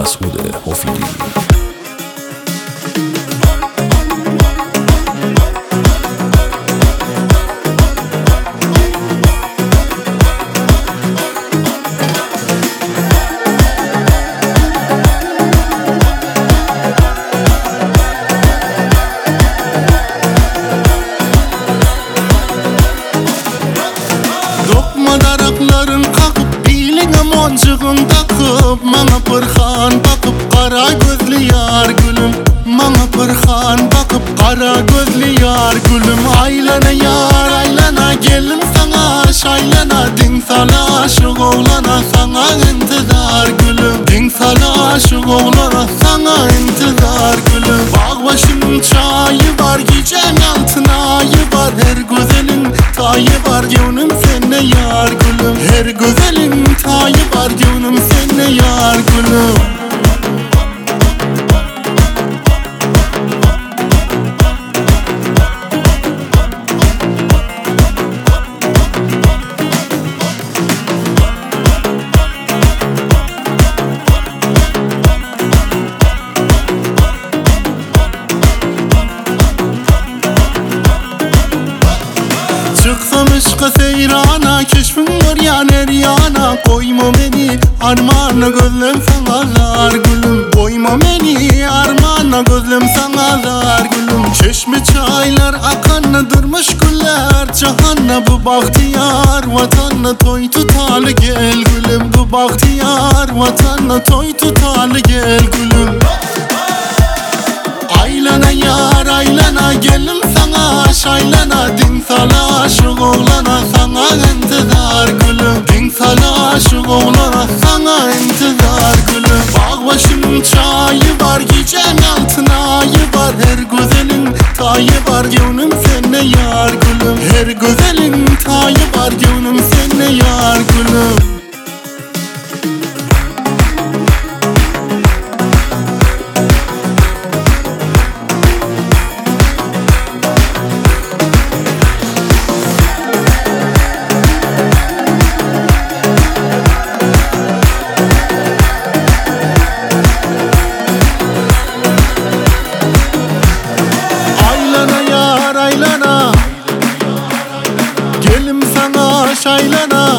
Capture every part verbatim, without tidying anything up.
Masude Hofidi. Darakların kakıp biline moncığın takıp Mana pırhan bakıp kara gözlü yar gülüm Mana pırhan bakıp kara gözlü yar gülüm Aylana yar aylana gelin sana şaylana Din sana aşık oğlana sana intizar gülüm Din sana aşık oğlana sana intizar gülüm Bağ başının çayı var gecen altına ayı var Her güzelin tayı var gönlüm sende yar gülüm Her güzelin tayı var gönlüm sende yar gülüm Çıksam ışka seyrana keşfin var yan her yana Koyma beni armağana gözlem sana zar gülüm Koyma beni armağana gözlem sana zar gülüm Çeşme çaylar akanna durmuş güller Cahanna bu bahtiyar vatanna toy tutalı gel gülüm Bu bahtiyar vatanna toy tutalı gel gülüm Aylana yar aylana gelin sana şaylana Din sana aşık oğlana sana intizar gülüm Din sana aşık oğlana sana intizar gülüm Bağ başının çayı var gecen altına ayı var Her güzelin tayı var gönlüm sende yar gülüm Her güzelin tayı var gönlüm sende yar gülüm Aylana gelim sana şaylana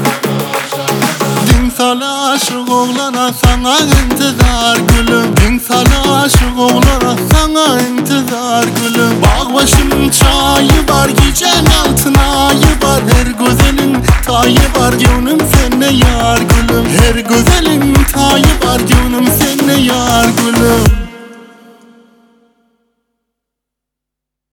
Din sana aşık oğlana sana intizar gülüm Din sana aşık oğlana sana intizar gülüm Bağ başının çayı var gecen altına ayı var Her güzelin tayı var